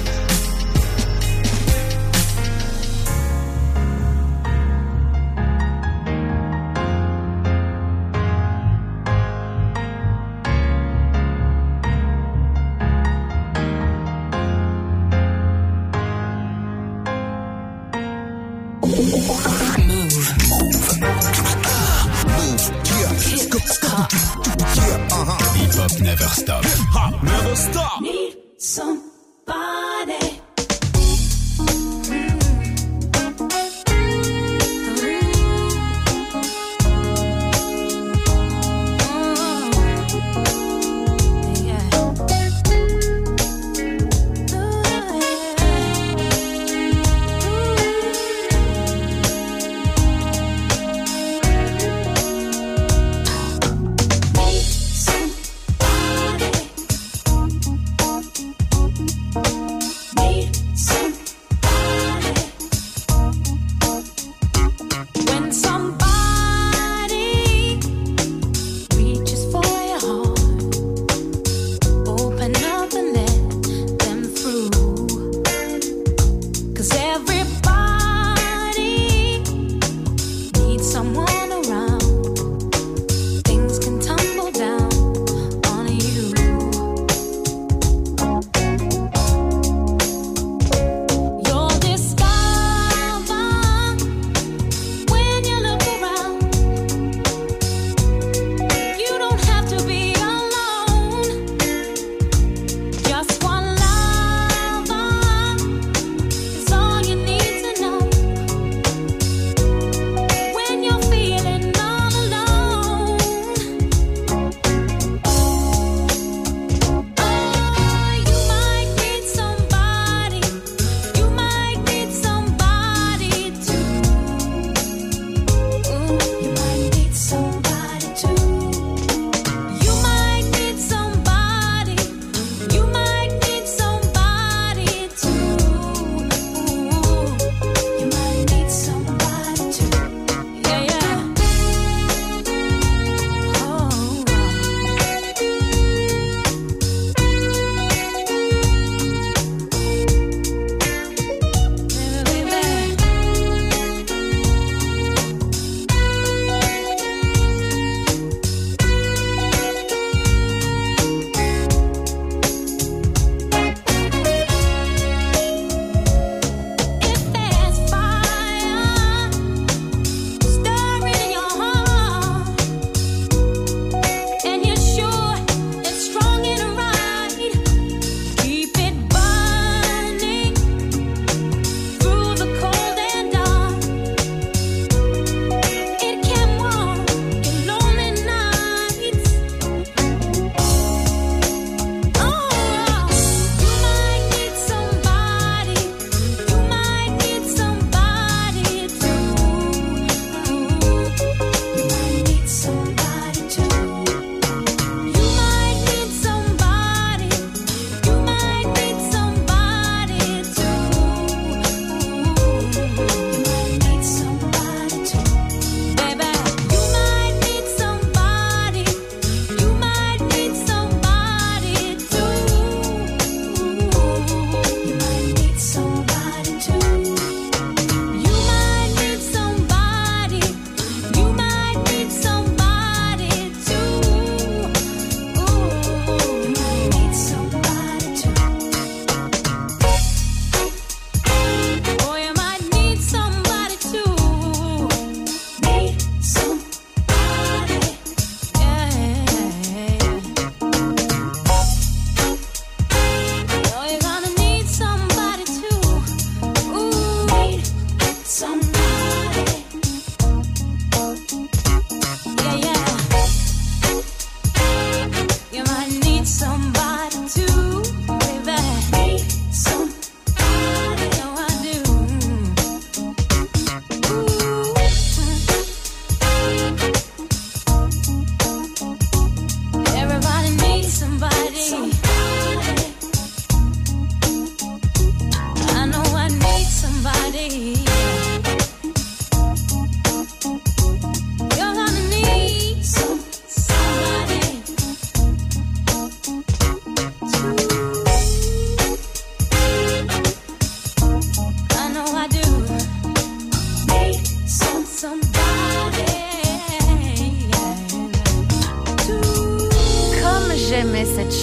Hip-hop never stop. Hip-hop never stop. Need somebody.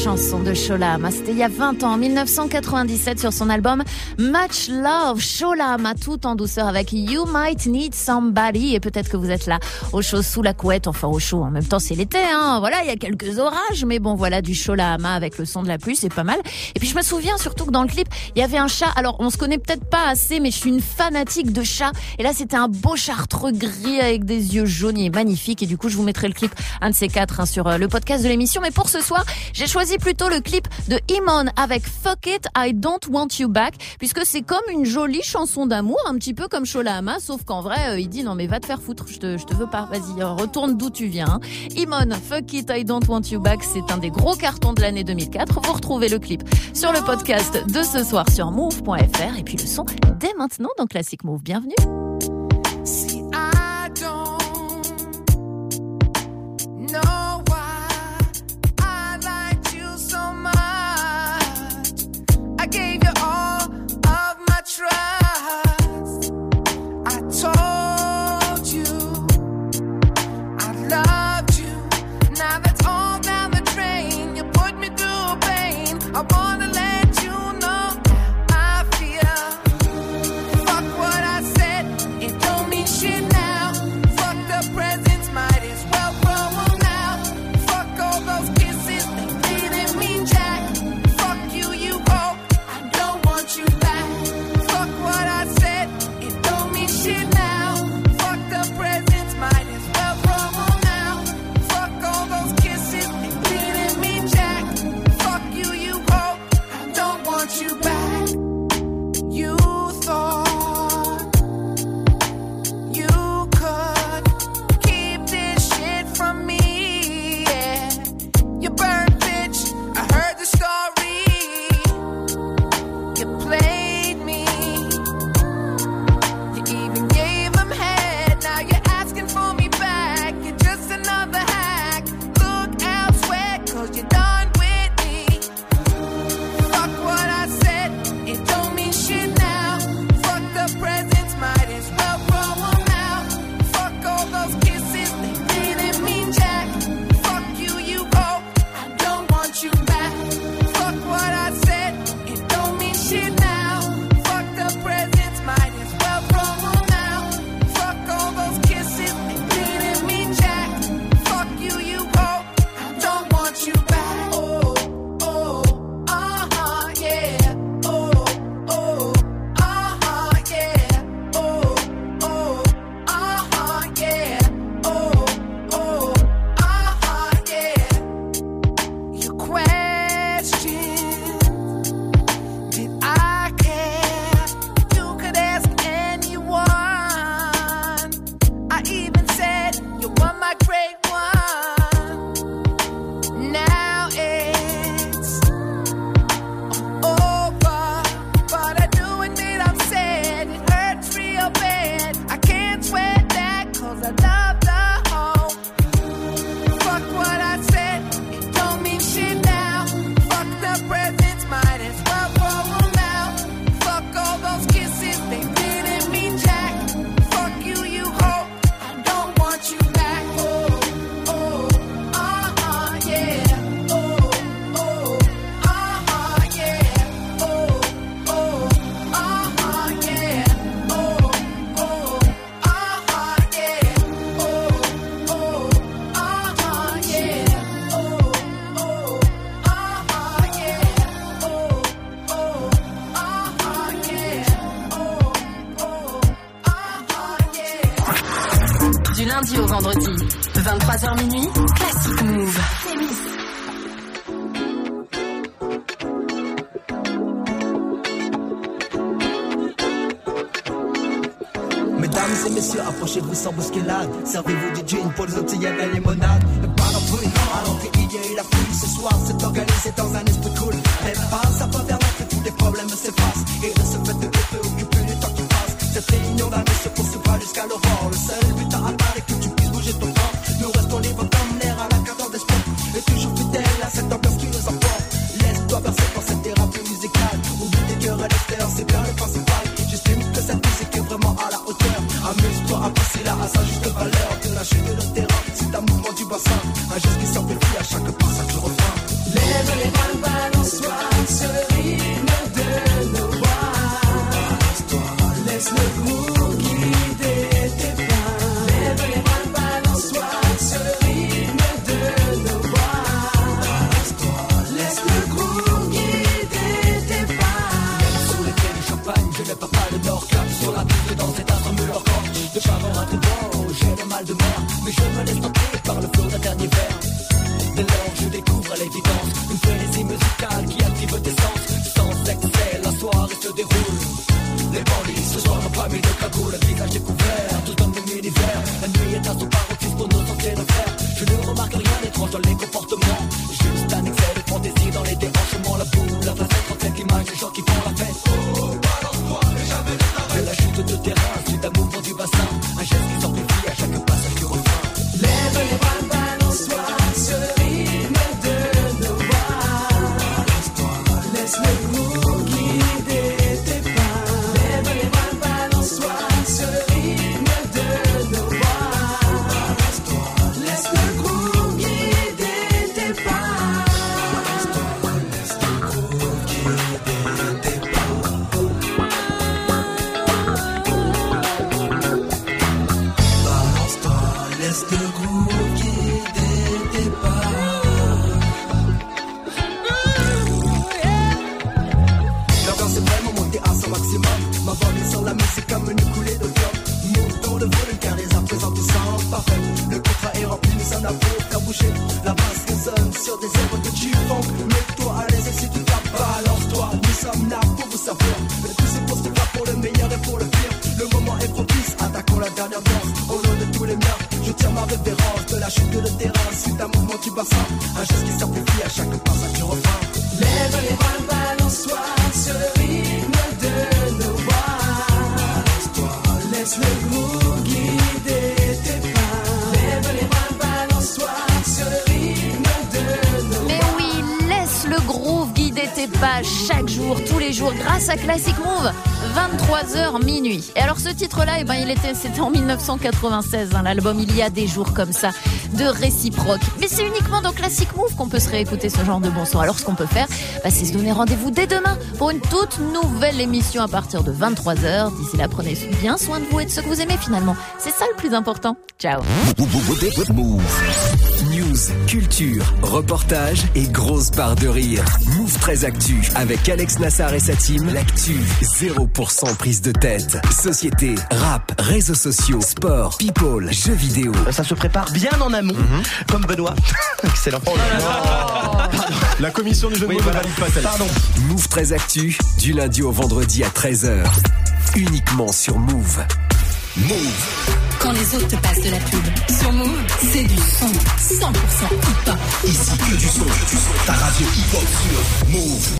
chanson de Shola-Ama. C'était il y a vingt ans, en dix-neuf cent quatre-vingt-dix-sept, sur son album Much Love. Shola-Ama, tout en douceur avec You Might Need Somebody. Et peut-être que vous êtes là, au chaud, sous la couette, enfin au chaud. En même temps, c'est l'été, hein. Voilà, il y a quelques orages, mais bon, voilà, du Shola-Ama avec le son de la pluie, c'est pas mal. Et puis je me souviens surtout que dans le clip, il y avait un chat. Alors, on se connaît peut-être pas assez, mais je suis une fanatique de chats. Et là, c'était un beau chartreux gris avec des yeux jaunes et magnifique. Et du coup, je vous mettrai le clip, un de ces quatre, hein, sur le podcast de l'émission. Mais pour ce soir, j'ai choisi plutôt le clip de Iman avec Fuck It, I Don't Want You Back, puisque c'est comme une jolie chanson d'amour, un petit peu comme Shola-Ama, sauf qu'en vrai, euh, il dit non mais va te faire foutre, je te, je te veux pas, vas-y, euh, retourne d'où tu viens. Hein. Iman, Fuck It, I Don't Want You Back, c'est un des gros cartons de l'année deux mille quatre. Vous retrouvez le clip sur le podcast de ce soir sur move point f r et puis le son dès maintenant dans Classic Move. Bienvenue. See, I don't know why I liked you so much. I gave you all of my trust. I told you I loved you. Now that's all down the drain. You put me through pain. I wanna let you know how I feel. Fuck what I said. It don't mean shit now. Fuck the presents, might as well throw 'em out. Fuck all those kisses, they didn't mean jack. Fuck you, you go, I don't want you back. Fuck what I said, it don't mean shit now. Fuck the presents, might as well throw 'em out. Fuck all those kisses, they didn't mean jack. Fuck you, you go, I don't want you back. You thought you could keep this shit from me, yeah. You burned, bitch, I heard the story. You played me. You even gave them head. Now you're asking for me back. You're just another hack. Look elsewhere, cause you're done with me. Fuck what I said, it don't mean shit now. Fuck the presents, might as well throw 'em out. Fuck all those kisses, they didn't mean jack. Fuck you, you go, I don't want you back. Fuck what I said, it don't mean shit now. Fuck the presents, might as well throw 'em out. Fuck all those kisses, they didn't mean jack. Fuck you, you go, I don't want you back. Oh, oh, uh-huh, yeah. Oh, oh, uh-huh, yeah. Oh, oh, uh-huh, yeah. Oh, oh, uh-huh, yeah. Your question, did I care? You could ask anyone. I even said you were my great one. Now it's over, but I do admit I'm sad. It hurts real bad. I can't sweat that, cause I love the home. Fuck what I said, it don't mean shit now. Fuck the presents, might as well throw 'em out. Fuck all those kisses, they didn't mean jack. Fuck you, you hope, I don't want you back. Oh, oh, uh-huh, yeah. Oh, oh, uh-huh, yeah. Oh, oh, uh-huh, yeah. Oh, oh, uh-huh, yeah. Oh, oh, uh-huh, yeah. Oh, oh, uh-huh, yeah. Oh, oh, uh-huh, yeah. Oh, oh, uh-huh, yeah. Du lundi au vendredi, vingt-trois heures minuit, Classic Move. Mesdames et messieurs, approchez-vous sans bousculade. Servez-vous du gin pour les autres, y'a de la limonade. Le parapluie, à l'entrée, il y a eu la pluie. Ce soir, c'est organisé dans un esprit cool. Mais pas, ça va vers là que tous les problèmes s'effacent. Et de ce fait de te préoccuper du temps qui passe. Cette réunion d'année se poursuivra jusqu'à l'aurore. Le seul but à atteindre est que tu puisses bouger ton corps. Nous restons libres comme l'air à la cadence des sports. Et toujours fidèles à cette ambiance qui nous emporte. Laisse-toi bercer par cette thérapie musicale. Oublie les cœurs et les stères, c'est bien le principal. J'estime que cette musique est vraiment à la hauteur. Amuse-toi à passer là à sa juste valeur. De la chute de le terrain, c'est un mouvement du bassin. Un geste qui s'amplifie à chaque pas, chaque refrain. Lève les mains. un tribord, j'ai le mal de mer, mais je me laisse tenter par le flot d'un dernier verre. Dès lors je découvre à l'évidence une frénésie musicale qui active tes sens. Sans excès, la soirée se déroule. Les bandits ce soir n'ont pas mis de cagoule, le visage découvert, tout dans mon univers. La nuit est un son paroxysme pour nos sentiers de fer. Je ne remarque rien d'étrange dans les comportements. Juste un excès de fantaisie dans les déhanchements. La boule, la facette, reflète l'image des gens qui font la fête. Oh, balance-toi et jamais de ta de la chute de terrain, suite à mouvement du bassin. Un geste qui s'amplifie à chaque passage du refrain. Lève les bras, balance-toi, ce rythme de nos voix. Laisse le groove guider tes pas. Lève les bras, balance-toi, ce rythme de nos voix. Laisse le groove guider tes pas. Laisse le groove guider tes pas. L'ambiance est vraiment montée à son maximum. Ma voix sur la musique comme une coulée de viande. Montons le volume car les à présent tout semble parfait. Le contrat est rempli, nous en avons pour faire bouger. La basse résonne sur des œuvres de G-Funk. Mets-toi à l'aise et si tu tapes, balance-toi. Nous sommes là pour vous savoir. Le tout c'est pour ce faire pour le meilleur et pour le pire. Le moment est propice, attaquons la dernière danse. Au nom de tous les miens, je tiens ma révérence. De la chute de terrain, suite à un mouvement du bassin. Un geste qui s'amplifie à chaque passage du refrain. Lève les bras, balance-toi, ce rythme de nos voix. Laisse le groove guider tes pas. Lève les bras, balance-toi, ce rythme de nos Mais oui, laisse le groove guider tes pas chaque jour, tous les jours, grâce à Classic Move. vingt-trois heures minuit. Et alors ce titre-là, eh ben, il était, c'était en dix-neuf cent quatre-vingt-seize, hein, l'album Il y a des jours comme ça, de Réciproque. Mais c'est uniquement dans Classic Move qu'on peut se réécouter ce genre de bon son. Alors ce qu'on peut faire, bah, c'est se donner rendez-vous dès demain pour une toute nouvelle émission à partir de vingt-trois heures. D'ici là, prenez bien soin de vous et de ceux que vous aimez finalement. C'est ça le plus important. Ciao. Move. News, culture, reportage et grosse barre de rire. Move très Actu avec Alex Nassar et sa team. L'actu, zéro pour cent prise de tête. Société, rap, réseaux sociaux, sport, people, jeux vidéo. Ça se prépare bien en amont, mm-hmm. comme Benoît. Excellent. Oh là là. La commission du jeu de mots ne valide pas celle-là. Pardon. Move très Actu, du lundi au vendredi à treize heures. Uniquement sur Move. Move. Quand les autres te passent de la pub, sur Move, c'est du son cent pour cent hip-hop. Ici que du son, ta radio hip-hop sur Move.